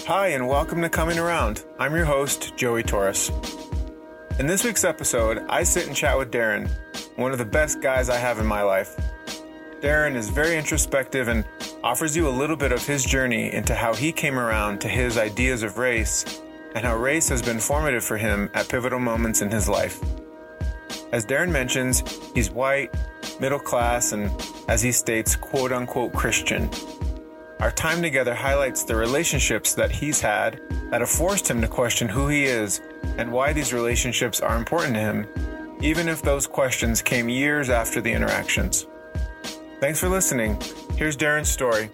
Hi, and welcome to Coming Around. I'm your host, Joey Torres. In this week's episode, I sit and chat with Darren, one of the best guys I have in my life. Darren is very introspective and offers you a little bit of his journey into how he came around to his ideas of race and how race has been formative for him at pivotal moments in his life. As Darren mentions, he's white, middle class, and, as he states, quote-unquote Christian. Our time together highlights the relationships that he's had that have forced him to question who he is and why these relationships are important to him, even if those questions came years after the interactions. Thanks for listening. Here's Darren's story.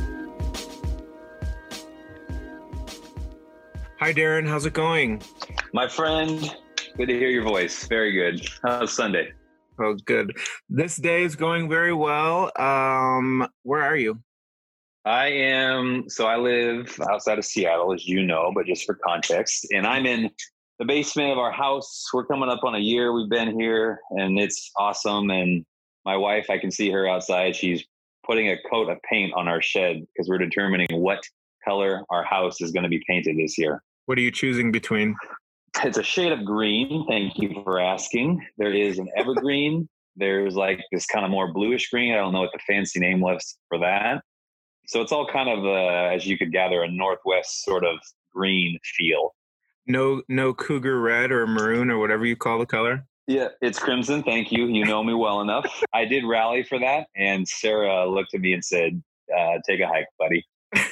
Hi, Darren. How's it going? My friend, good to hear your voice. Very good. How's Sunday? Oh, good. This day is going very well. Where are you? I live outside of Seattle, as you know, but just for context, and I'm in the basement of our house. We're coming up on a year we've been here, and it's awesome. And my wife, I can see her outside. She's putting a coat of paint on our shed because we're determining what color our house is going to be painted this year. What are you choosing between? It's a shade of green. Thank you for asking. There is an evergreen. There's like this kind of more bluish green. I don't know what the fancy name was for that. So it's all kind of, as you could gather, a Northwest sort of green feel. No cougar red or maroon or whatever you call the color? Yeah, it's crimson. Thank you. You know me well enough. I did rally for that. And Sarah looked at me and said, take a hike, buddy.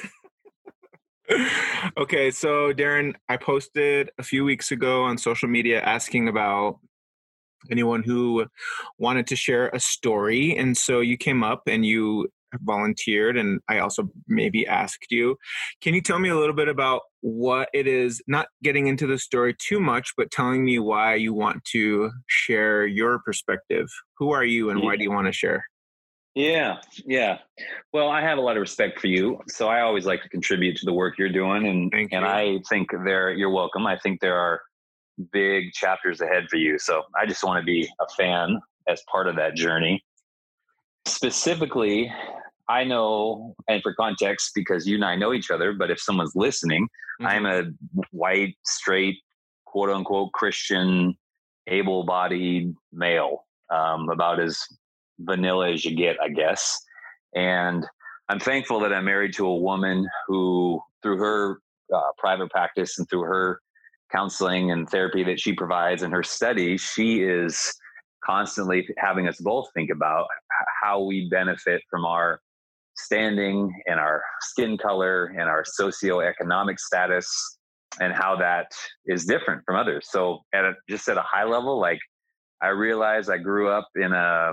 Okay, so Darren, I posted a few weeks ago on social media asking about anyone who wanted to share a story. And so you came up and you volunteered, and I also maybe asked you. Can you tell me a little bit about what it is, not getting into the story too much, but telling me why you want to share your perspective? Who are you and why do you want to share? Yeah. Well, I have a lot of respect for you, so I always like to contribute to the work you're doing, and I think you're welcome. I think there are big chapters ahead for you, so I just want to be a fan as part of that journey. Specifically, I know, and for context, because you and I know each other, but if someone's listening, I'm a white, straight, quote unquote Christian, able-bodied male, about as vanilla as you get, I guess. And I'm thankful that I'm married to a woman who, through her private practice and through her counseling and therapy that she provides and her study, she is constantly having us both think about how we benefit from our standing and our skin color and our socioeconomic status and how that is different from others. So just at a high level, like I realized I grew up in a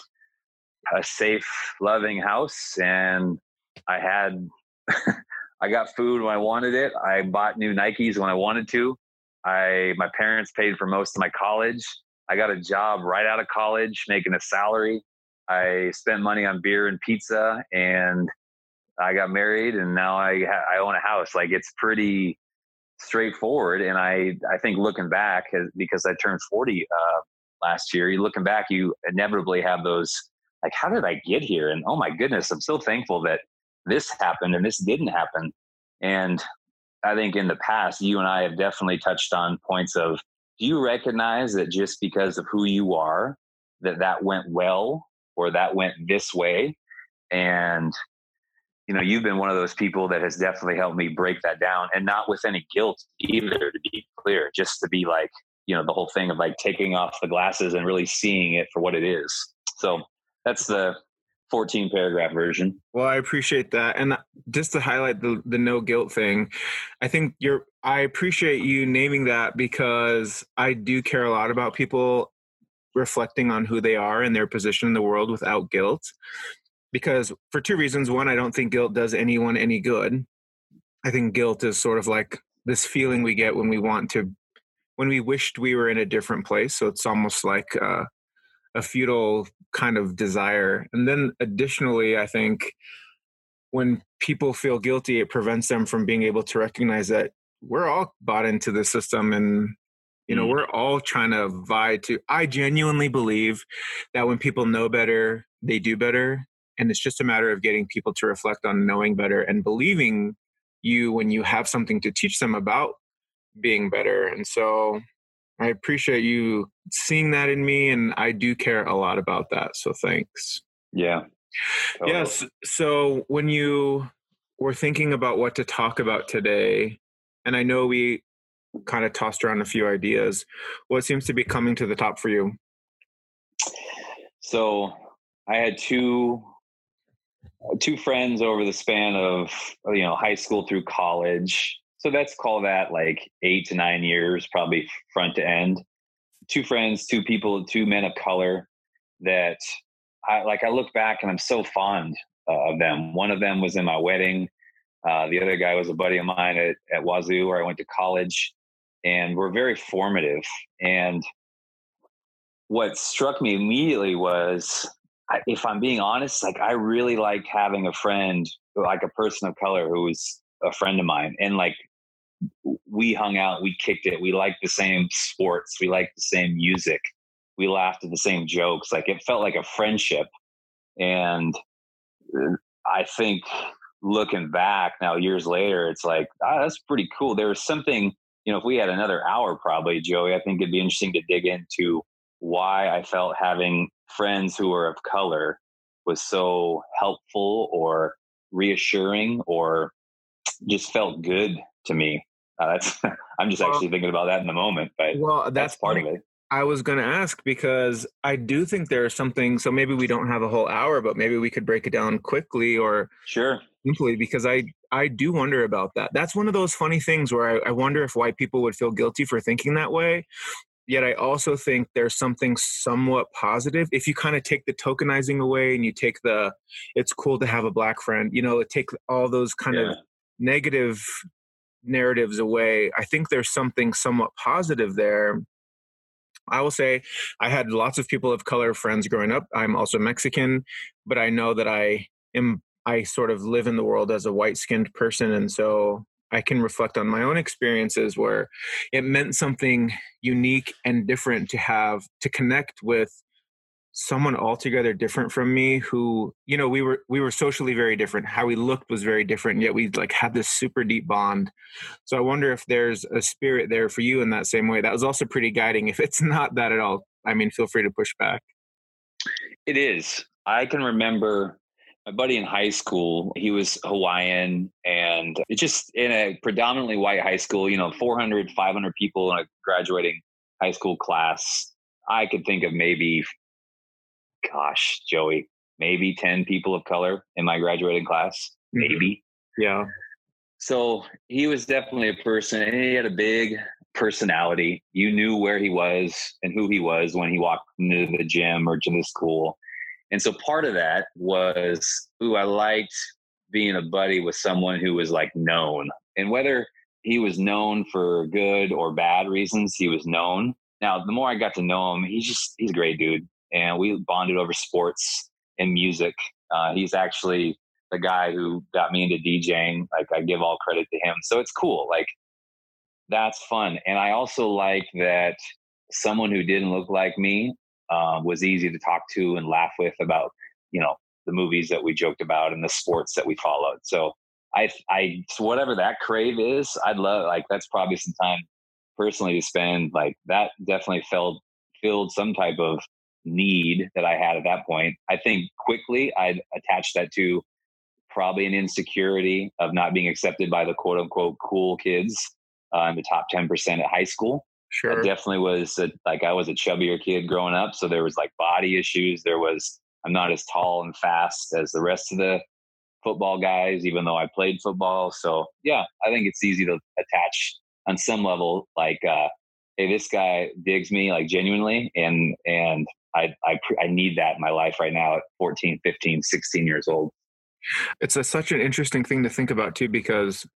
safe, loving house, and I had, I got food when I wanted it. I bought new Nikes when I wanted to. My parents paid for most of my college. I got a job right out of college, making a salary. I spent money on beer and pizza, and I got married, and now I own a house. Like, it's pretty straightforward. And I think looking back, because I turned 40 last year, looking back, you inevitably have those, like, how did I get here? And oh my goodness, I'm so thankful that this happened and this didn't happen. And I think in the past, you and I have definitely touched on points of, do you recognize that just because of who you are, that went well, or that went this way? And, you've been one of those people that has definitely helped me break that down, and not with any guilt either, to be clear, just to be like, the whole thing of like taking off the glasses and really seeing it for what it is. So that's the 14 paragraph version. Well, I appreciate that. And just to highlight the no guilt thing, I appreciate you naming that, because I do care a lot about people reflecting on who they are and their position in the world without guilt. Because for two reasons. One, I don't think guilt does anyone any good. I think guilt is sort of like this feeling we get when we wished we were in a different place. So it's almost like a futile kind of desire. And then additionally, I think when people feel guilty, it prevents them from being able to recognize that we're all bought into the system, and we're all trying to vie to. I genuinely believe that when people know better, they do better. And it's just a matter of getting people to reflect on knowing better and believing you when you have something to teach them about being better. And so I appreciate you seeing that in me, and I do care a lot about that. So thanks. Yeah. Totally. Yes. So when you were thinking about what to talk about today, and I know we kind of tossed around a few ideas, what seems to be coming to the top for you? So I had two friends over the span of, high school through college. So let's call that like 8 to 9 years, probably front to end. Two friends, two people, two men of color that I look back and I'm so fond of them. One of them was in my wedding. The other guy was a buddy of mine at Wazoo, where I went to college, and we're very formative. And what struck me immediately was, if I'm being honest, like I really liked having a friend, like a person of color who was a friend of mine. And like we hung out, we kicked it. We liked the same sports. We liked the same music. We laughed at the same jokes. Like it felt like a friendship. And I think looking back now, years later, it's like, that's pretty cool. There was something, if we had another hour, probably, Joey, I think it'd be interesting to dig into why I felt having friends who were of color was so helpful or reassuring or just felt good to me. I'm just actually thinking about that in the moment, but that's part of it. I was going to ask, because I do think there's something, so maybe we don't have a whole hour, but maybe we could break it down quickly or sure, simply, because I do wonder about that. That's one of those funny things where I wonder if white people would feel guilty for thinking that way. Yet I also think there's something somewhat positive. If you kind of take the tokenizing away and you take it's cool to have a black friend, take all those kind of negative narratives away, I think there's something somewhat positive there. I will say I had lots of people of color friends growing up. I'm also Mexican, but I know that I sort of live in the world as a white-skinned person. And so I can reflect on my own experiences where it meant something unique and different to connect with someone altogether different from me who, we were socially very different. How we looked was very different, yet we like had this super deep bond. So I wonder if there's a spirit there for you in that same way. That was also pretty guiding. If it's not that at all, feel free to push back. It is. I can remember my buddy in high school, he was Hawaiian, and it's just in a predominantly white high school, 400, 500 people in a graduating high school class. I could think of maybe, gosh, Joey, maybe 10 people of color in my graduating class, maybe. Yeah. So he was definitely a person, and he had a big personality. You knew where he was and who he was when he walked into the gym or to the school. And so part of that was, I liked being a buddy with someone who was like known. And whether he was known for good or bad reasons, he was known. Now, the more I got to know him, he's a great dude. And we bonded over sports and music. He's actually the guy who got me into DJing. Like, I give all credit to him. So it's cool. Like, that's fun. And I also like that someone who didn't look like me was easy to talk to and laugh with about, the movies that we joked about and the sports that we followed. So so whatever that crave is, I'd love, like, that's probably some time personally to spend. Like, that definitely filled some type of need that I had at that point. I think quickly I'd attach that to probably an insecurity of not being accepted by the quote unquote cool kids in the top 10% at high school. Sure. I definitely was I was a chubbier kid growing up. So there was like body issues. I'm not as tall and fast as the rest of the football guys, even though I played football. So yeah, I think it's easy to attach on some level, like, hey, this guy digs me, like, genuinely. And I need that in my life right now at 14, 15, 16 years old. It's such an interesting thing to think about too, because,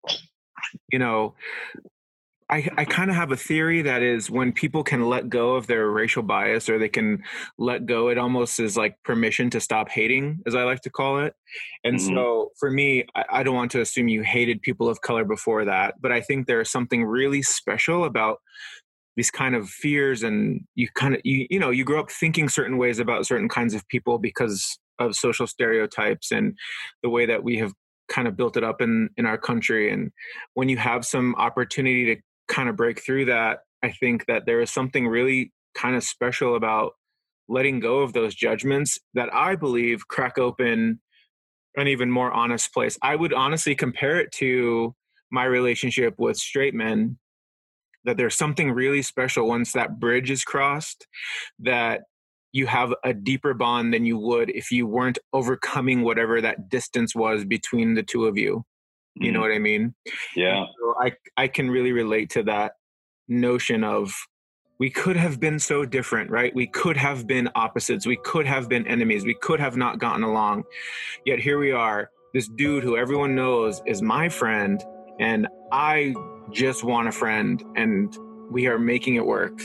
I kind of have a theory that is when people can let go of their racial bias, or they can let go, it almost is like permission to stop hating, as I like to call it. And so for me, I don't want to assume you hated people of color before that, but I think there's something really special about these kind of fears. And you kind of, you grow up thinking certain ways about certain kinds of people because of social stereotypes and the way that we have kind of built it up in our country. And when you have some opportunity to kind of break through that, I think that there is something really kind of special about letting go of those judgments that I believe crack open an even more honest place. I would honestly compare it to my relationship with straight men, that there's something really special once that bridge is crossed, that you have a deeper bond than you would if you weren't overcoming whatever that distance was between the two of you. You know what I mean? Yeah. So I can really relate to that notion of, we could have been so different, right? We could have been opposites. We could have been enemies. We could have not gotten along. Yet here we are, this dude who everyone knows is my friend, and I just want a friend, and we are making it work.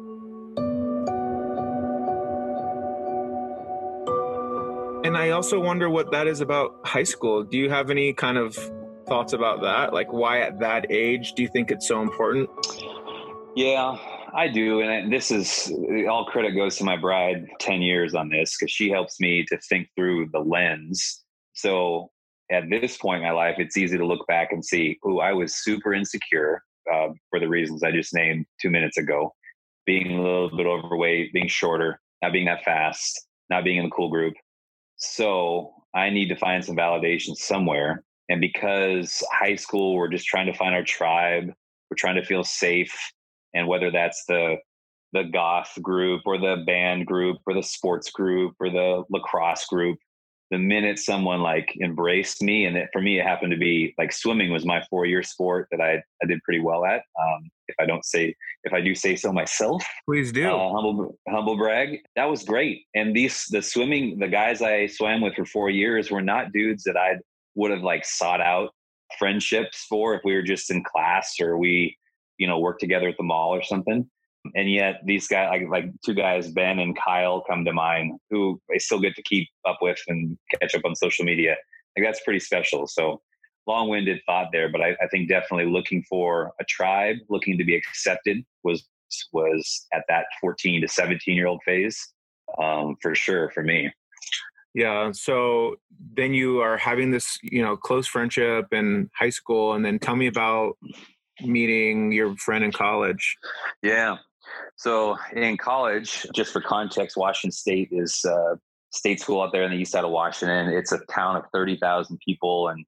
And I also wonder what that is about high school. Do you have any kind of thoughts about that? Like, why at that age do you think it's so important? Yeah, I do. And this is, all credit goes to my bride, 10 years on this, because she helps me to think through the lens. So at this point in my life, it's easy to look back and see, I was super insecure for the reasons I just named 2 minutes ago. Being a little bit overweight, being shorter, not being that fast, not being in the cool group. So I need to find some validation somewhere. And because high school, we're just trying to find our tribe, we're trying to feel safe. And whether that's the goth group or the band group or the sports group or the lacrosse group, the minute someone like embraced me, and for me, it happened to be like swimming was my 4-year sport that I did pretty well at. If I do say so myself, please do. Humble brag. That was great. And the guys I swam with for 4 years were not dudes that I would have like sought out friendships for if we were just in class or we, worked together at the mall or something. And yet these guys, like 2 guys, Ben and Kyle, come to mind, who I still get to keep up with and catch up on social media. Like, that's pretty special. So long-winded thought there, but I think definitely looking for a tribe, looking to be accepted was at that 14 to 17-year-old phase, for sure for me. Yeah. So then you are having this, close friendship in high school, and then tell me about meeting your friend in college. Yeah. So in college, just for context, Washington State is a state school out there in the east side of Washington. It's a town of 30,000 people, and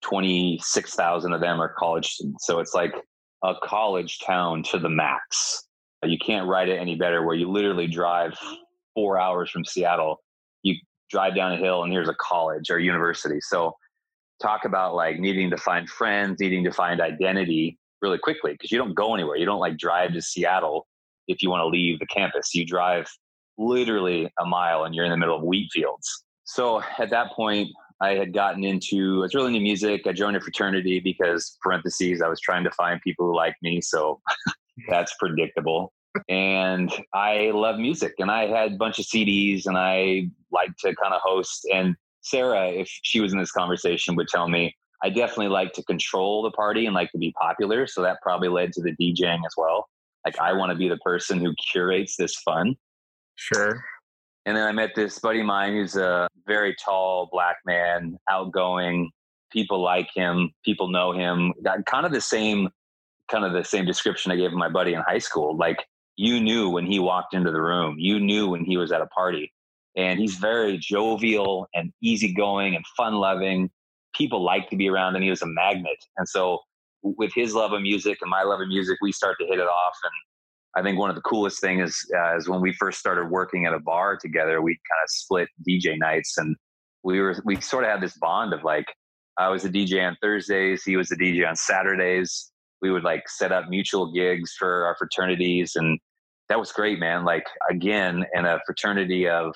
26,000 of them are college students. So it's like a college town to the max. You can't write it any better, where you literally drive 4 hours from Seattle. You drive down a hill and here's a college or university. So talk about like needing to find friends, needing to find identity really quickly, because you don't go anywhere. You don't like drive to Seattle if you want to leave the campus. You drive literally a mile and you're in the middle of wheat fields. So at that point, I was really into music. I joined a fraternity because, parentheses, I was trying to find people who like me. So that's predictable. And I love music, and I had a bunch of CDs, and I like to kind of host. And Sarah, if she was in this conversation, would tell me I definitely like to control the party and like to be popular. So that probably led to the DJing as well. Like, I want to be the person who curates this fun. Sure. And then I met this buddy of mine who's a very tall Black man, outgoing. People like him. People know him. Got kind of the same description I gave my buddy in high school. Like, you knew when he walked into the room. You knew when he was at a party. And he's very jovial and easygoing and fun-loving. People like to be around, and he was a magnet. And so with his love of music and my love of music, we start to hit it off. And I think one of the coolest things is when we first started working at a bar together, we kind of split DJ nights, and we sort of had this bond of like, I was a DJ on Thursdays, he was the DJ on Saturdays. We would like set up mutual gigs for our fraternities, and that was great, man. Like, again, in a fraternity of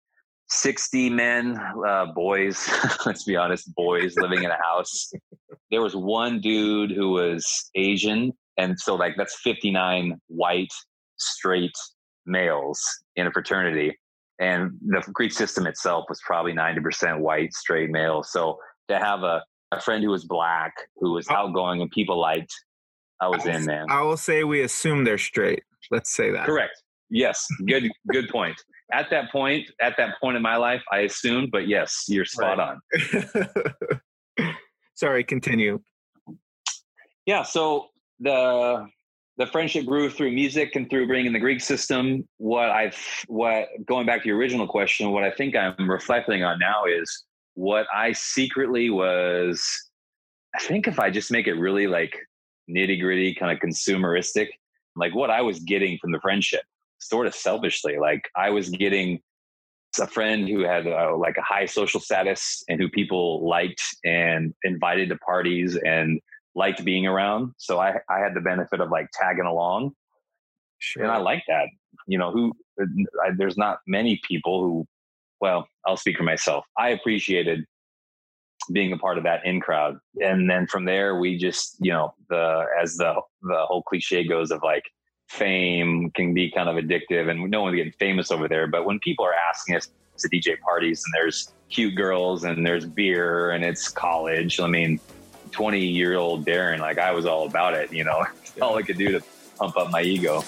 60 men, boys, let's be honest, boys living in a house. There was one dude who was Asian. And so like that's 59 white, straight males in a fraternity. And the Greek system itself was probably 90% white, straight male. So to have a friend who was Black, who was outgoing and people liked, I was in, man. I will say we assume they're straight. Let's say that. Correct. Yes. Good point. At that point in my life, I assumed, but yes, you're spot on. Sorry, continue. Yeah. So the friendship grew through music and through bringing the Greek system. What going back to your original question, what I think I'm reflecting on now is what I secretly was. I think if I just make it really like nitty gritty, kind of consumeristic, like what I was getting from the friendship, sort of selfishly, like I was getting a friend who had like a high social status and who people liked and invited to parties and liked being around. So I had the benefit of like tagging along. Sure. And I like that, there's not many people who, well, I'll speak for myself. I appreciated being a part of that in crowd. And then from there, we just, as the whole cliche goes of like fame can be kind of addictive and no one's getting famous over there. But when people are asking us to DJ parties and there's cute girls and there's beer and it's college, 20-year-old Darren, like I was all about it, all I could do to pump up my ego.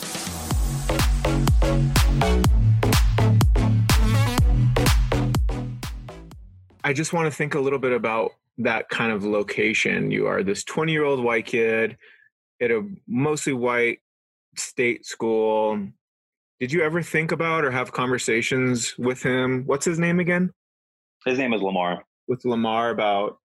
I just want to think a little bit about that kind of location. You are this 20-year-old white kid at a mostly white state school. Did you ever think about or have conversations with him? What's his name again? His name is Lamar. With Lamar about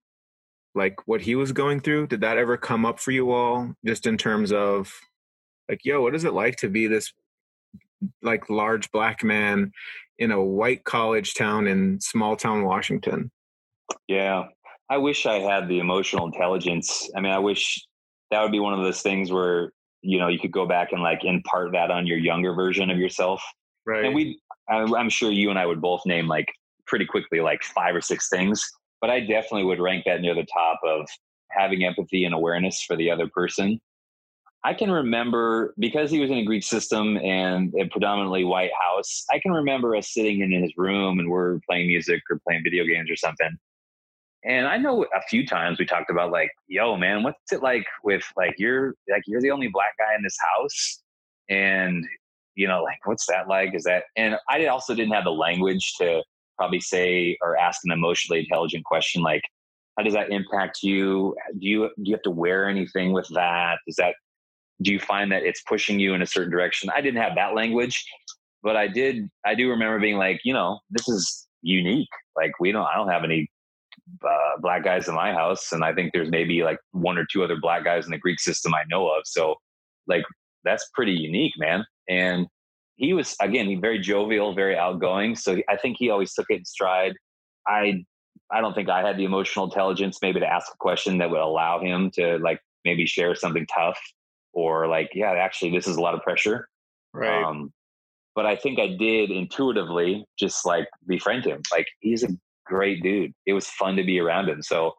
like what he was going through? Did that ever come up for you all just in terms of like, yo, what is it like to be this like large black man in a white college town in small town Washington? Yeah. I wish I had the emotional intelligence. I wish that would be one of those things where, you could go back and like impart that on your younger version of yourself. Right. And I'm sure you and I would both name like pretty quickly, like 5 or 6 things, but I definitely would rank that near the top of having empathy and awareness for the other person. I can remember, because he was in a Greek system and a predominantly white house, I can remember us sitting in his room and we're playing music or playing video games or something. And I know a few times we talked about like, yo, man, what's it like with like, you're the only black guy in this house. And, like, what's that like? And I also didn't have the language to probably say or ask an emotionally intelligent question. Like, how does that impact you? Do you have to wear anything with that? Do you find that it's pushing you in a certain direction? I didn't have that language, but I do remember being like, this is unique. Like I don't have any black guys in my house. And I think there's maybe like 1 or 2 other black guys in the Greek system I know of. So like, that's pretty unique, man. And he was, again, very jovial, very outgoing. So I think he always took it in stride. I don't think I had the emotional intelligence maybe to ask a question that would allow him to like maybe share something tough or like, yeah, actually this is a lot of pressure. Right. But I think I did intuitively just like befriend him. Like he's a great dude. It was fun to be around him. So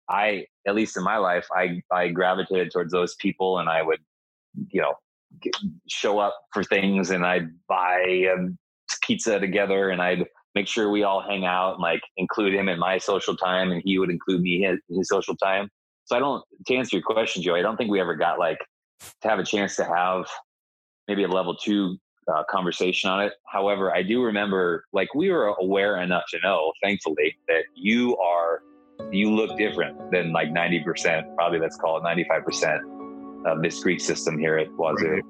at least in my life, I gravitated towards those people and I would, show up for things and I'd buy pizza together and I'd make sure we all hang out and like include him in my social time and he would include me in his social time. So to answer your question, Joey, I don't think we ever got like to have a chance to have maybe a level 2 conversation on it. However, I do remember like we were aware enough to know, thankfully, that you look different than like 90%, probably let's call it 95% of this Greek system here at Wazoo. Right.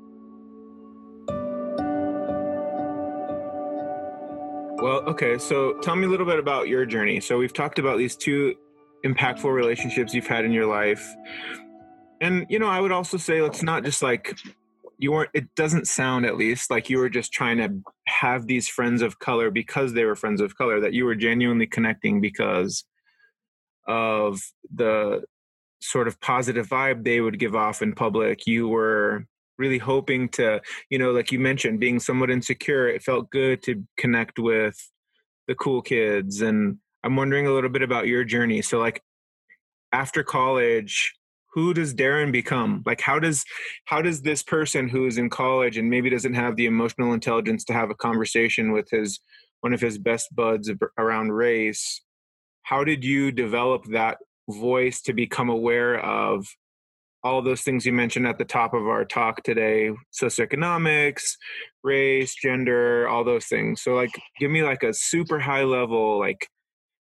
Well, okay. So tell me a little bit about your journey. So we've talked about these 2 impactful relationships you've had in your life. And, I would also say, let's not just like it doesn't sound at least like you were just trying to have these friends of color because they were friends of color, that you were genuinely connecting because of the sort of positive vibe they would give off in public. You were really hoping to, like you mentioned, being somewhat insecure, it felt good to connect with the cool kids. And I'm wondering a little bit about your journey. So like after college, who does Darren become? Like, how does this person who is in college and maybe doesn't have the emotional intelligence to have a conversation with one of his best buds around race, how did you develop that voice to become aware of all those things you mentioned at the top of our talk today, socioeconomics, race, gender, all those things? So like, give me like a super high level, like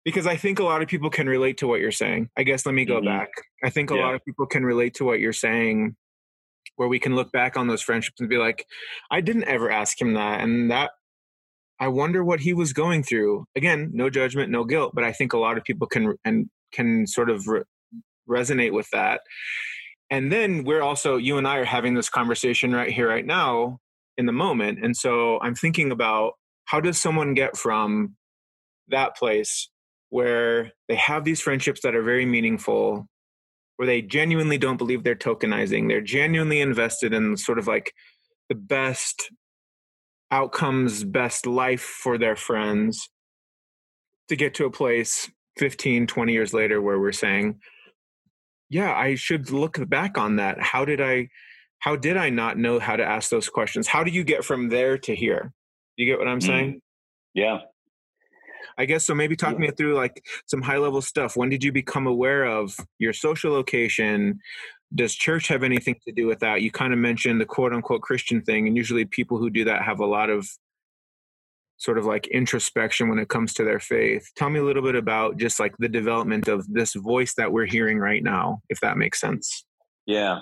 Because I think a lot of people can relate to what you're saying. I guess let me go back. I think a lot of people can relate to what you're saying, where we can look back on those friendships and be like, I didn't ever ask him that. And that, I wonder what he was going through. Again, no judgment, no guilt, but I think a lot of people can sort of resonate with that. And then you and I are having this conversation right here, right now in the moment. And so I'm thinking about, how does someone get from that place where they have these friendships that are very meaningful, where they genuinely don't believe they're tokenizing, they're genuinely invested in sort of like the best outcomes, best life for their friends, to get to a place 15, 20 years later where we're saying, yeah, I should look back on that. How did I not know how to ask those questions? How do you get from there to here? You get what I'm saying? Yeah. I guess so. Maybe talk me through like some high level stuff. When did you become aware of your social location? Does church have anything to do with that? You kind of mentioned the quote unquote Christian thing. And usually people who do that have a lot of sort of like introspection when it comes to their faith. Tell me a little bit about just like the development of this voice that we're hearing right now, if that makes sense. Yeah.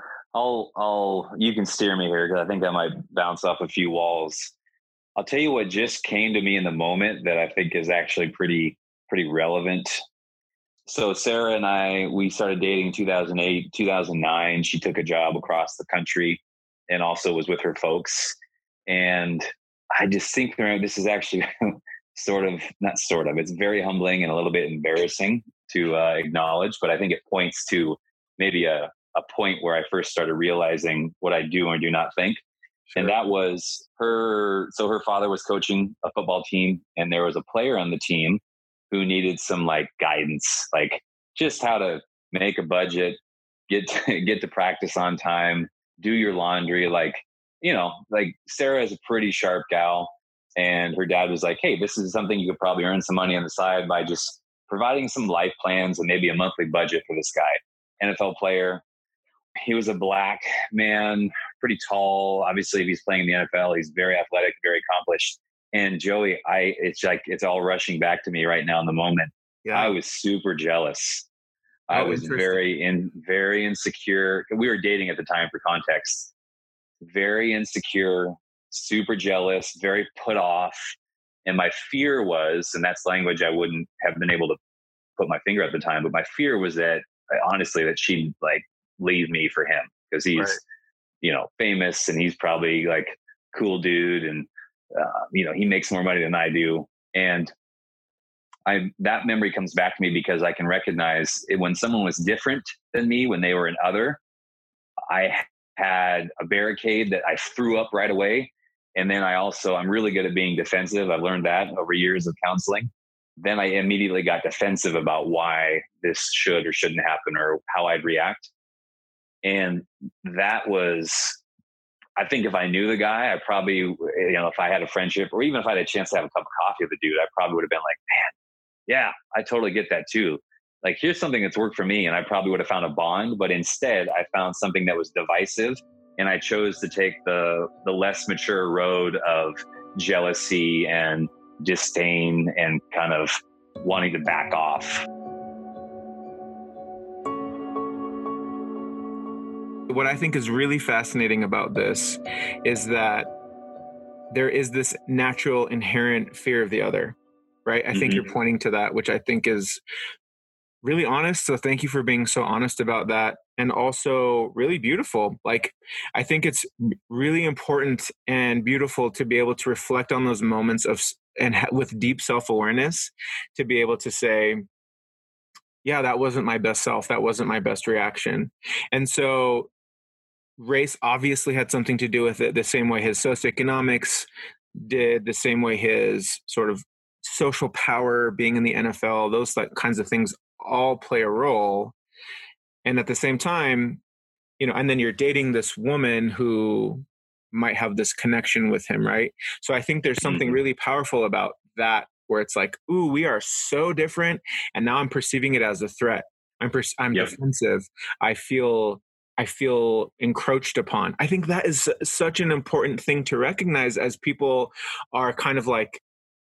You can steer me here, because I think that might bounce off a few walls. I'll tell you what just came to me in the moment that I think is actually pretty relevant. So Sarah and I, we started dating in 2008, 2009. She took a job across the country and also was with her folks. And I just think this is actually it's very humbling and a little bit embarrassing to acknowledge, but I think it points to maybe a point where I first started realizing what I do or do not think. Sure. And that was her. So her father was coaching a football team, and there was a player on the team who needed some like guidance, like just how to make a budget, get to practice on time, do your laundry. Like Sarah is a pretty sharp gal, and her dad was like, hey, this is something you could probably earn some money on the side by just providing some life plans and maybe a monthly budget for this guy. NFL player. He was a black man, pretty tall. Obviously, if he's playing in the NFL, he's very athletic, very accomplished. And Joey, it's all rushing back to me right now in the moment. Yeah. I was super jealous. I was very insecure. We were dating at the time, for context. Very insecure, super jealous, very put off. And my fear was, and that's language I wouldn't have been able to put my finger at the time, but my fear was that, honestly, that she'd like leave me for him, because he's, famous, and he's probably like cool dude. And, he makes more money than I do. And that memory comes back to me because I can recognize it when someone was different than me, when they were an other. I had a barricade that I threw up right away. And then I'm really good at being defensive. I've learned that over years of counseling. Then I immediately got defensive about why this should or shouldn't happen, or how I'd react. And that was, I think if I knew the guy, I probably, if I had a friendship, or even if I had a chance to have a cup of coffee with the dude, I probably would have been like, man, yeah, I totally get that too. Like, here's something that's worked for me, and I probably would have found a bond. But instead, I found something that was divisive, and I chose to take the less mature road of jealousy and disdain and kind of wanting to back off. What I think is really fascinating about this is that there is this natural inherent fear of the other, right? I think you're pointing to that, which I think is really honest. So thank you for being so honest about that. And also really beautiful. Like, I think it's really important and beautiful to be able to reflect on those moments with deep self-awareness, to be able to say, yeah, that wasn't my best self. That wasn't my best reaction. And so race obviously had something to do with it, the same way his socioeconomics did, the same way his sort of social power, being in the NFL, those kinds of things all play a role. And at the same time, and then you're dating this woman who might have this connection with him, right? So I think there's something really powerful about that, where it's like, ooh, we are so different, and now I'm perceiving it as a threat. I'm defensive. I feel encroached upon. I think that is such an important thing to recognize, as people are kind of like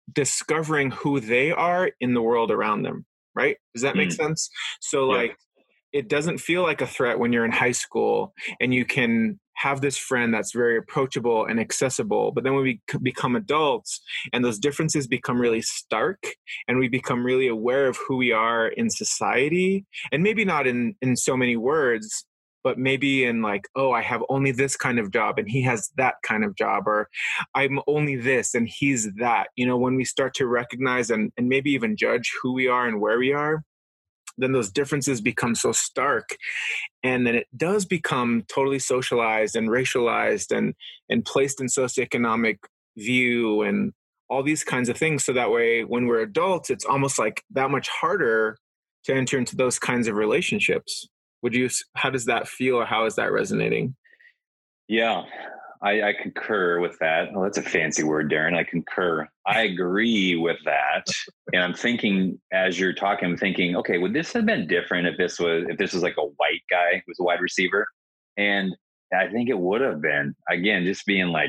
discovering who they are in the world around them, right? Does that make sense? So Yeah. like, it doesn't feel like a threat when you're in high school and you can have this friend that's very approachable and accessible. But then when we become adults and those differences become really stark and we become really aware of who we are in society, and maybe not in so many words, but maybe in like, oh, I have only this kind of job and he has that kind of job, or I'm only this and he's that. You know, when we start to recognize and maybe even judge who we are and where we are, then those differences become so stark. And then it does become totally socialized and racialized and placed in socioeconomic view and all these kinds of things. So that way, when we're adults, it's almost like that much harder to enter into those kinds of relationships. How does that feel, or how is that resonating? Yeah, I concur with that. Oh, that's a fancy word, Darren. I concur. I agree with that. And I'm thinking, as you're talking, I'm thinking, okay, would this have been different if this was like a white guy who was a wide receiver? And I think it would have been. Again, just being like,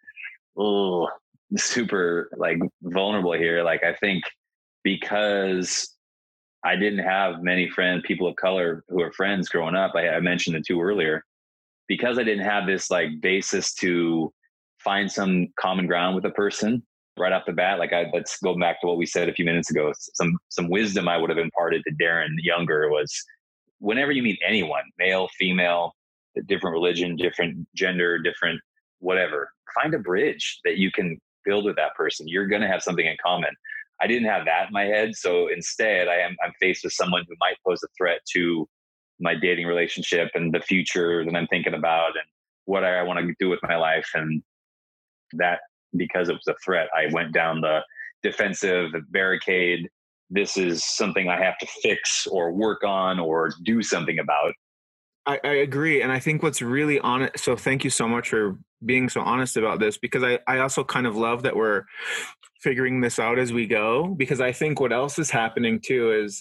oh, super like vulnerable here. Like, I think because I didn't have many people of color who are friends growing up. I mentioned the two earlier. Because I didn't have this like basis to find some common ground with a person right off the bat. Like, let's go back to what we said a few minutes ago. Some wisdom I would have imparted to Darren younger was, whenever you meet anyone, male, female, different religion, different gender, different whatever, find a bridge that you can build with that person. You're going to have something in common. I didn't have that in my head. So instead I'm faced with someone who might pose a threat to my dating relationship and the future that I'm thinking about and what I want to do with my life. And that, because it was a threat, I went down the defensive barricade. This is something I have to fix or work on or do something about. I agree. And I think what's really honest. So thank you so much for being so honest about this, because I also kind of love that we're figuring this out as we go, because I think what else is happening too is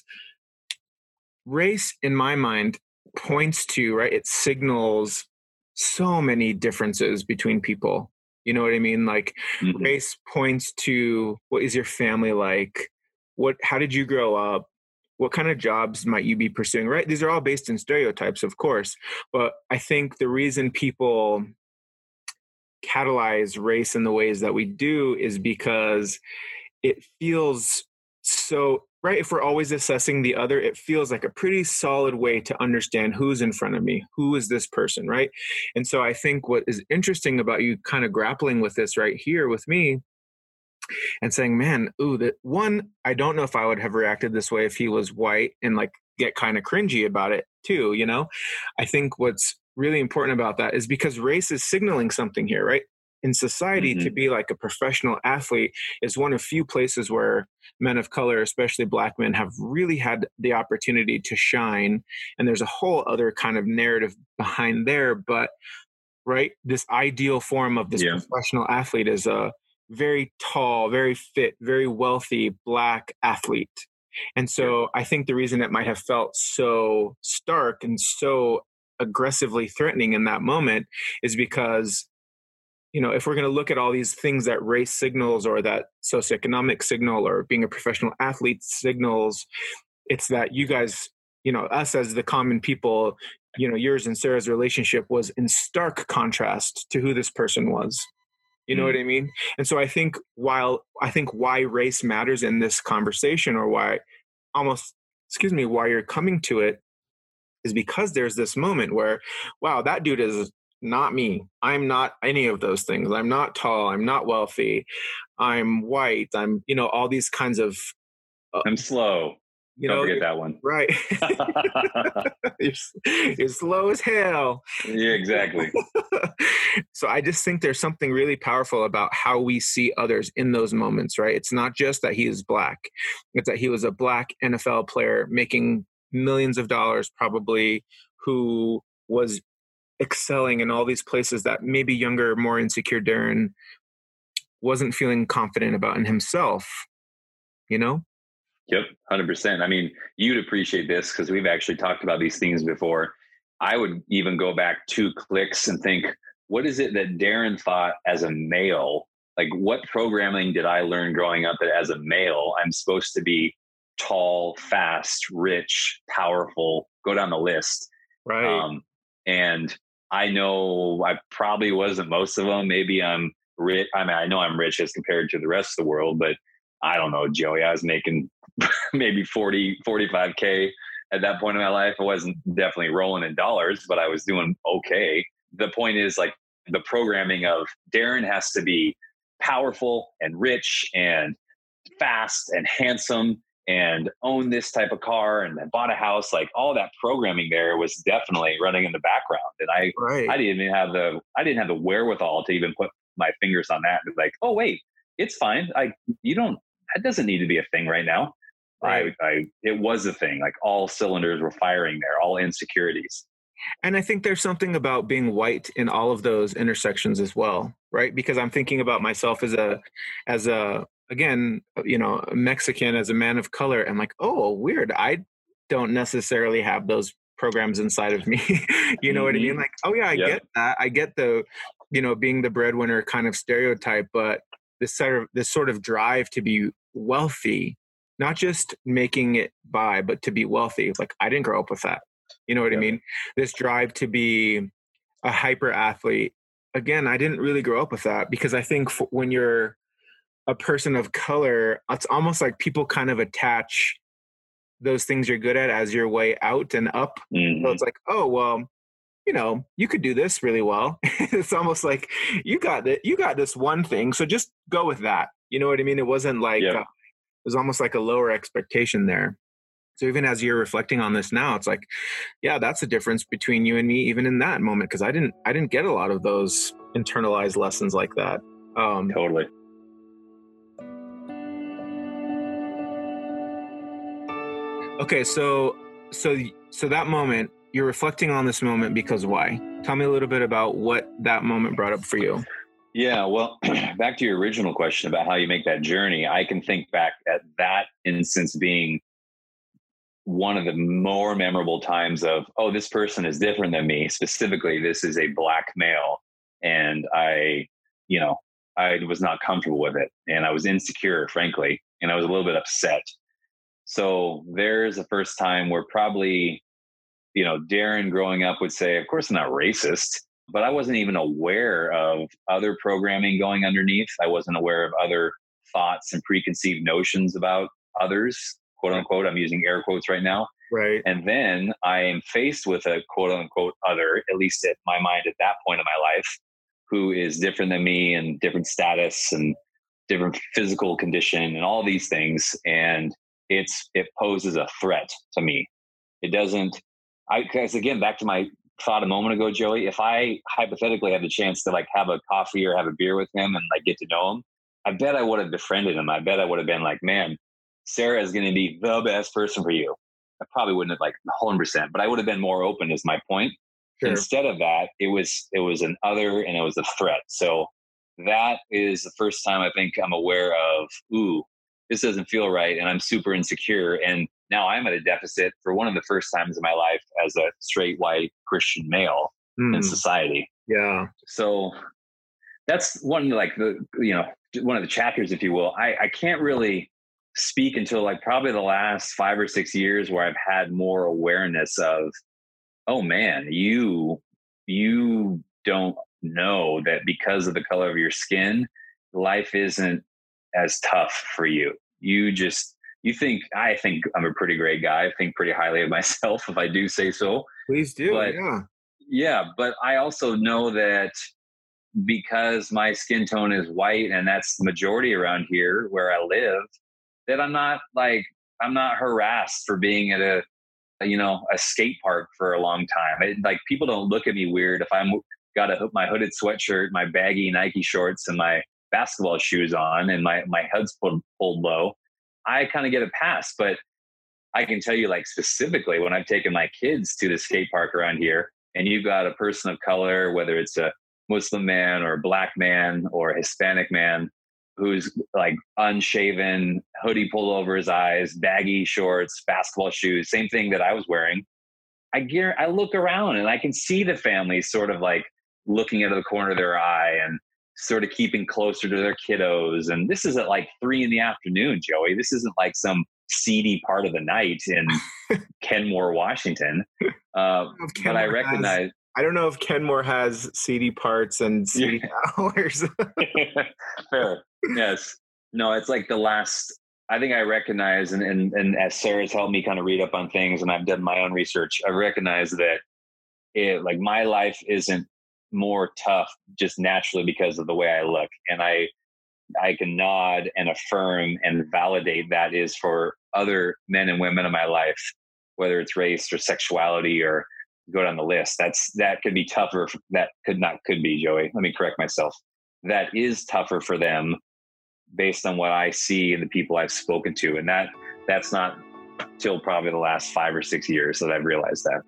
race, in my mind, points to, right, it signals so many differences between people. You know what I mean? Like, race points to, what is your family like? How did you grow up? What kind of jobs might you be pursuing, right? These are all based in stereotypes, of course. But I think the reason people catalyze race in the ways that we do is because it feels so, right? If we're always assessing the other, it feels like a pretty solid way to understand who's in front of me. Who is this person, right? And so I think what is interesting about you kind of grappling with this right here with me and saying, man, that one, I don't know if I would have reacted this way if he was white, and like get kind of cringy about it too, you know? I think what's really important about that is because race is signaling something here, right? In society, to be like a professional athlete is one of few places where men of color, especially Black men, have really had the opportunity to shine. And there's a whole other kind of narrative behind there. But, right, this ideal form of this professional athlete is a very tall, very fit, very wealthy Black athlete. And so I think the reason it might have felt so stark and so aggressively threatening in that moment is because, you know, if we're going to look at all these things that race signals or that socioeconomic signal or being a professional athlete signals, it's that you guys, you know, us as the common people, you know, yours and Sarah's relationship was in stark contrast to who this person was. You know what I mean? And so I think why race matters in this conversation, or why you're coming to it, is because there's this moment where, wow, that dude is not me. I'm not any of those things. I'm not tall. I'm not wealthy. I'm white. I'm, you know, all these kinds of. I'm slow. Don't forget that one. Right. you're slow as hell. Yeah, exactly. So I just think there's something really powerful about how we see others in those moments, right? It's not just that he is Black. It's that he was a Black NFL player making millions of dollars, probably, who was excelling in all these places that maybe younger, more insecure Darren wasn't feeling confident about in himself, you know? Yep, 100%. I mean, you'd appreciate this because we've actually talked about these things before. I would even go back 2 clicks and think, what is it that Darren thought as a male Like, what programming did I learn growing up that as a male, I'm supposed to be tall, fast, rich, powerful, go down the list. Right. And I know I probably wasn't most of them. Maybe I'm rich. I mean, I know I'm rich as compared to the rest of the world, but I don't know, Joey. I was making maybe 45K at that point in my life. I wasn't definitely rolling in dollars, but I was doing okay. The point is, like, the programming of Darren has to be powerful and rich and fast and handsome and own this type of car and then bought a house. Like, all that programming there was definitely running in the background. And I didn't even have the wherewithal to even put my fingers on that. Like, oh wait, it's fine. That doesn't need to be a thing right now. Right. It was a thing. Like, all cylinders were firing there, all insecurities. And I think there's something about being white in all of those intersections as well, right? Because I'm thinking about myself as a again, a Mexican, as a man of color. I'm like, oh, weird. I don't necessarily have those programs inside of me. You know what I mean? Like, oh yeah, I get that. I get the, being the breadwinner kind of stereotype, but this sort of drive to be wealthy, not just making it by, but to be wealthy. Like, I didn't grow up with that. You know what I mean? This drive to be a hyper athlete. Again, I didn't really grow up with that, because I think when you're a person of color, it's almost like people kind of attach those things you're good at as your way out and up. So it's like, oh, well, you could do this really well. It's almost like you got this one thing, so just go with that. You know what I mean? It wasn't like, it was almost like a lower expectation there. So even as you're reflecting on this now, it's like, yeah, that's the difference between you and me, even in that moment, because I didn't get a lot of those internalized lessons like that. Totally. Okay, so that moment, you're reflecting on this moment because why? Tell me a little bit about what that moment brought up for you. Yeah, well, back to your original question about how you make that journey, I can think back at that instance being one of the more memorable times of, oh, this person is different than me. Specifically, this is a Black male. And I was not comfortable with it. And I was insecure, frankly. And I was a little bit upset. So there's the first time where probably, Darren growing up would say, of course, I'm not racist, but I wasn't even aware of other programming going underneath. I wasn't aware of other thoughts and preconceived notions about others, quote unquote. I'm using air quotes right now. Right. And then I am faced with a quote unquote other, at least at my mind at that point in my life, who is different than me and different status and different physical condition and all these things. And it poses a threat to me. It doesn't, because again, back to my thought a moment ago, Joey, if I hypothetically had the chance to like have a coffee or have a beer with him and like get to know him, I bet I would have befriended him. I bet I would have been like, man, Sarah is going to be the best person for you. I probably wouldn't have like 100%, but I would have been more open is my point. Sure. Instead of that, it was an other and it was a threat. So that is the first time I think I'm aware of, ooh, this doesn't feel right. And I'm super insecure. And now I'm at a deficit for one of the first times in my life as a straight white Christian male in society. Yeah. So that's one, like one of the chapters, if you will. I can't really speak until like probably the last 5 or 6 years where I've had more awareness of, oh man, you don't know that because of the color of your skin, life isn't as tough for you. I think I'm a pretty great guy. I think pretty highly of myself, if I do say so. Please do. But, yeah. But I also know that because my skin tone is white and that's the majority around here where I live, that I'm not harassed for being at a skate park for a long time. Like, people don't look at me weird if I'm got my hooded sweatshirt, my baggy Nike shorts, and my basketball shoes on, and my head's pulled low. I kind of get a pass. But I can tell you, like, specifically when I've taken my kids to the skate park around here, and you've got a person of color, whether it's a Muslim man or a Black man or a Hispanic man, who's like unshaven, hoodie pulled over his eyes, baggy shorts, basketball shoes, same thing that I was wearing. I look around and I can see the family sort of like looking out of the corner of their eye, and sort of keeping closer to their kiddos. And this is at like 3 PM, Joey. This isn't like some seedy part of the night in Kenmore, Washington. But I recognize. I don't know if Kenmore has seedy parts and seedy hours. Fair. Yes. No, it's like the last, I think I recognize, and as Sarah's helped me kind of read up on things and I've done my own research, I recognize that like my life isn't more tough just naturally because of the way I look. And I can nod and affirm and validate that is for other men and women in my life, whether it's race or sexuality or go down the list. That could be tougher. That could be, Joey. Let me correct myself. That is tougher for them based on what I see and the people I've spoken to. And that's not till probably the last 5 or 6 years that I've realized that.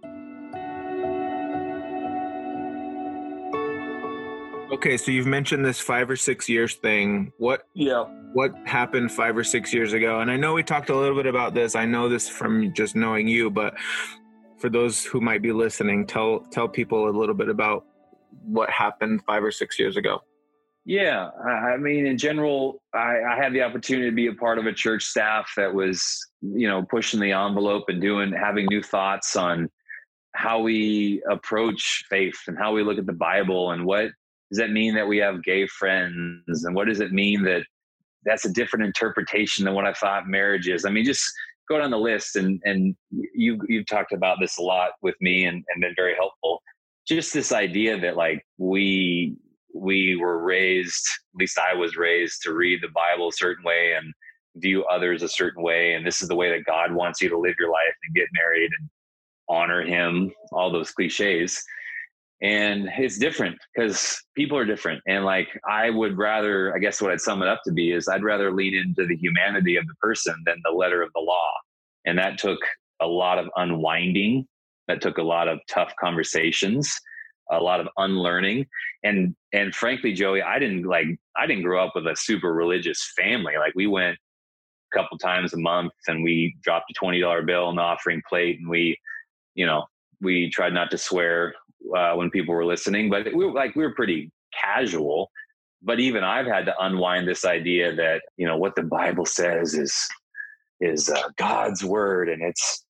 Okay, so you've mentioned this 5 or 6 years thing. What happened 5 or 6 years ago? And I know we talked a little bit about this. I know this from just knowing you, but for those who might be listening, tell people a little bit about what happened 5 or 6 years ago. Yeah, I mean, in general, I had the opportunity to be a part of a church staff that was, pushing the envelope and having new thoughts on how we approach faith and how we look at the Bible, and what does that mean that we have gay friends, and what does it mean that that's a different interpretation than what I thought marriage is. I mean, just go down the list, and you've talked about this a lot with me and been very helpful. Just this idea that like we were raised, at least I was raised, to read the Bible a certain way and view others a certain way. And this is the way that God wants you to live your life and get married and honor him, all those cliches. And it's different because people are different. And like, I would rather, I guess what I'd sum it up to be is I'd rather lean into the humanity of the person than the letter of the law. And that took a lot of unwinding. That took a lot of tough conversations, a lot of unlearning. And frankly, Joey, I didn't grow up with a super religious family. Like, we went a couple times a month and we dropped a $20 bill in the offering plate, and we tried not to swear when people were listening, but we were pretty casual. But even I've had to unwind this idea that, what the Bible says is God's word. And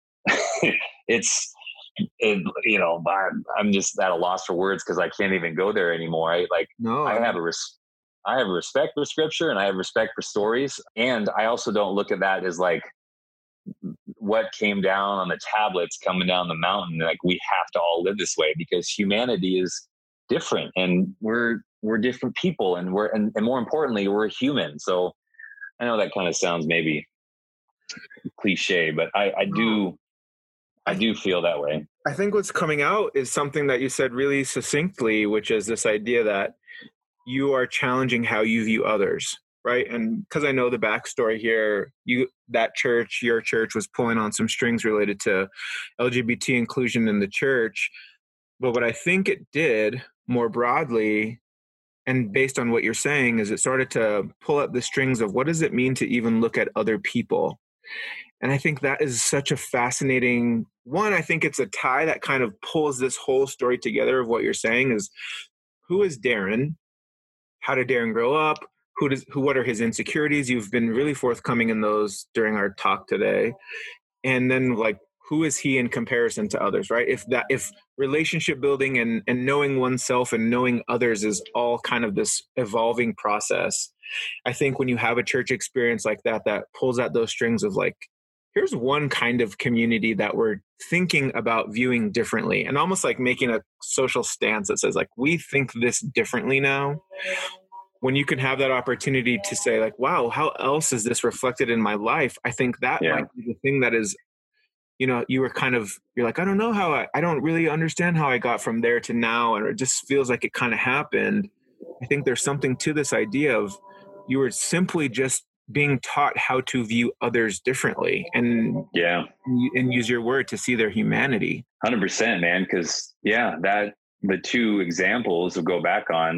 I'm just at a loss for words because I can't even go there anymore. I have a respect for scripture, and I have respect for stories. And I also don't look at that as like what came down on the tablets coming down the mountain. Like, we have to all live this way, because humanity is different, and we're different people, and and more importantly, we're human. So I know that kind of sounds maybe cliche, but I do feel that way. I think what's coming out is something that you said really succinctly, which is this idea that you are challenging how you view others, right? And because I know the backstory here, your church was pulling on some strings related to LGBT inclusion in the church. But what I think it did more broadly, and based on what you're saying, is it started to pull up the strings of what does it mean to even look at other people. And I think that is such a fascinating one. I think it's a tie that kind of pulls this whole story together of what you're saying is, who is Darren? How did Darren grow up? What are his insecurities? You've been really forthcoming in those during our talk today. And then like, who is he in comparison to others, right? If relationship building and knowing oneself and knowing others is all kind of this evolving process, I think when you have a church experience like that pulls at those strings of like, here's one kind of community that we're thinking about viewing differently, and almost like making a social stance that says like, we think this differently now. When you can have that opportunity to say like, wow, how else is this reflected in my life? I think that might be the thing that is, you're like, I don't know how I don't really understand how I got from there to now. And it just feels like it kind of happened. I think there's something to this idea of you were simply just being taught how to view others differently and use your word to see their humanity. 100%, man. Cause that the two examples will go back on,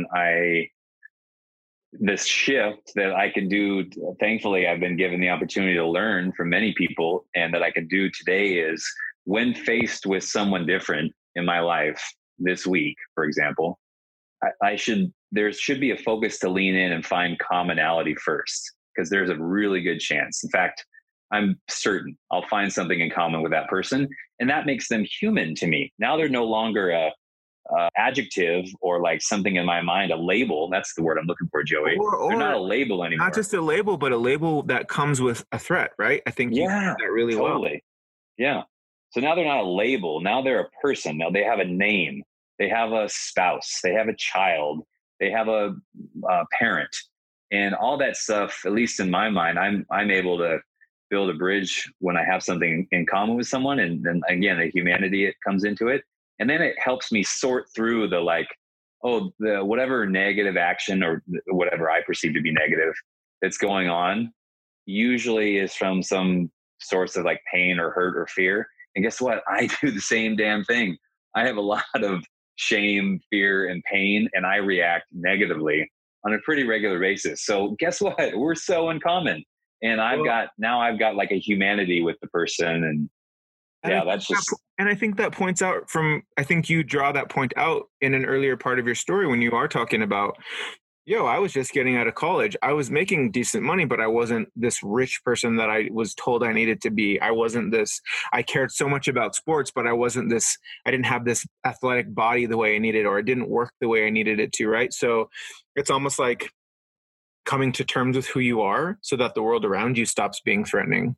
this shift that I can do, thankfully, I've been given the opportunity to learn from many people, and that I can do today is, when faced with someone different in my life this week, for example, I should there should be a focus to lean in and find commonality first, because there's a really good chance. In fact, I'm certain I'll find something in common with that person, and that makes them human to me. Now they're no longer a adjective or like something in my mind, a label. That's the word I'm looking for, Joey. Or they're not a label anymore. Not just a label, but a label that comes with a threat, right? I think you said that really totally well. Yeah. So now they're not a label. Now they're a person. Now they have a name. They have a spouse. They have a child. They have a parent, and all that stuff. At least in my mind, I'm able to build a bridge when I have something in common with someone, and then again, the humanity it comes into it, and then it helps me sort through the the whatever negative action or whatever I perceive to be negative that's going on. Usually is from some source of like pain or hurt or fear. And guess what? I do the same damn thing. I have a lot of shame, fear, and pain, and I react negatively on a pretty regular basis. So guess what? We're so in common. And I've got like a humanity with the person. And I think that points out I think you draw that point out in an earlier part of your story when you are talking about, I was just getting out of college. I was making decent money, but I wasn't this rich person that I was told I needed to be. I cared so much about sports, but I didn't have this athletic body the way I needed, or it didn't work the way I needed it to, right? So it's almost like coming to terms with who you are so that the world around you stops being threatening.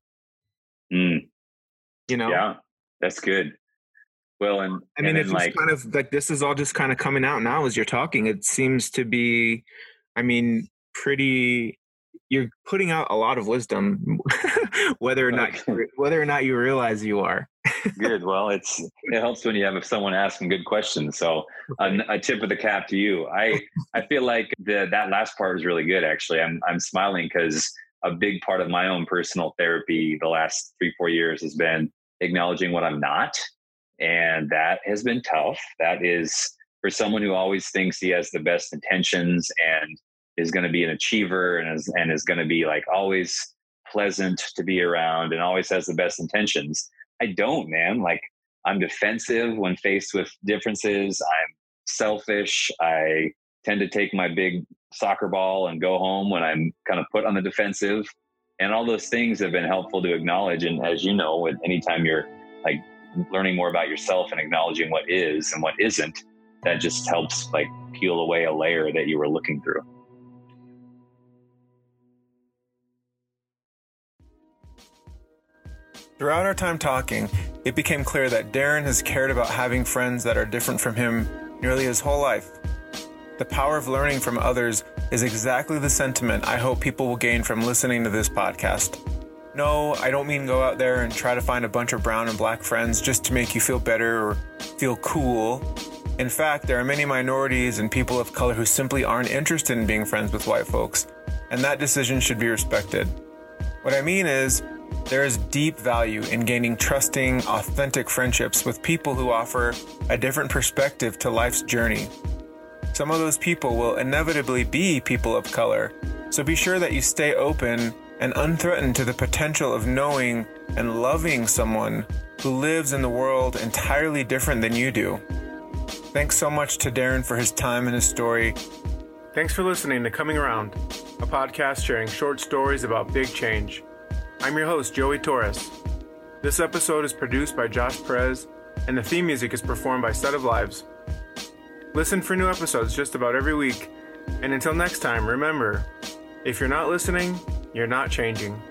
Yeah, that's good. Well, and I mean, it's just kind of like, this is all just kind of coming out now as you're talking. It seems to be, you're putting out a lot of wisdom, whether or not you realize you are. Good. Well, it helps when you have someone asking good questions. So a tip of the cap to you. I feel like that last part was really good. Actually, I'm smiling because a big part of my own personal therapy the last 3-4 years has been acknowledging what I'm not. And that has been tough. That is for someone who always thinks he has the best intentions and is going to be an achiever and is going to be like always pleasant to be around and always has the best intentions. I don't, man. Like, I'm defensive when faced with differences. I'm selfish. I tend to take my big soccer ball and go home when I'm kind of put on the defensive. And all those things have been helpful to acknowledge. And as you know, anytime you're like learning more about yourself and acknowledging what is and what isn't, that just helps like peel away a layer that you were looking through. Throughout our time talking, it became clear that Darren has cared about having friends that are different from him nearly his whole life. The power of learning from others is exactly the sentiment I hope people will gain from listening to this podcast. No, I don't mean go out there and try to find a bunch of brown and black friends just to make you feel better or feel cool. In fact, there are many minorities and people of color who simply aren't interested in being friends with white folks, and that decision should be respected. What I mean is, there is deep value in gaining trusting, authentic friendships with people who offer a different perspective to life's journey. Some of those people will inevitably be people of color, so be sure that you stay open and unthreatened to the potential of knowing and loving someone who lives in the world entirely different than you do. Thanks so much to Darren for his time and his story. Thanks for listening to Coming Around, a podcast sharing short stories about big change. I'm your host, Joey Torres. This episode is produced by Josh Perez, and the theme music is performed by Set of Lives. Listen for new episodes just about every week, and until next time, remember, if you're not listening, you're not changing.